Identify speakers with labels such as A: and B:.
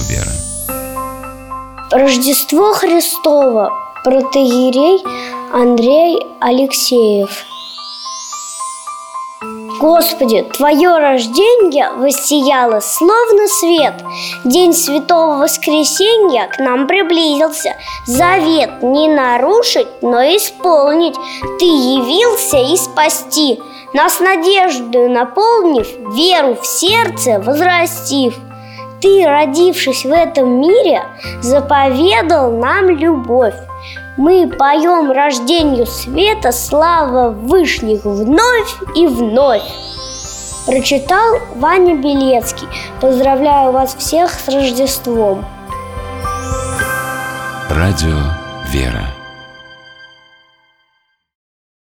A: веры.
B: Рождество Христово. Протоиерей Андрей Алексеев. Господи, Твое рождение воссияло, словно свет. День Святого Воскресенья к нам приблизился. Завет не нарушить, но исполнить. Ты явился и спасти, нас надеждою наполнив, веру в сердце возрастив. Ты, родившись в этом мире, заповедал нам любовь. Мы поем рождению света слава Вышних вновь и вновь. Прочитал Ваня Белецкий. Поздравляю вас всех с Рождеством.
A: Радио «Вера».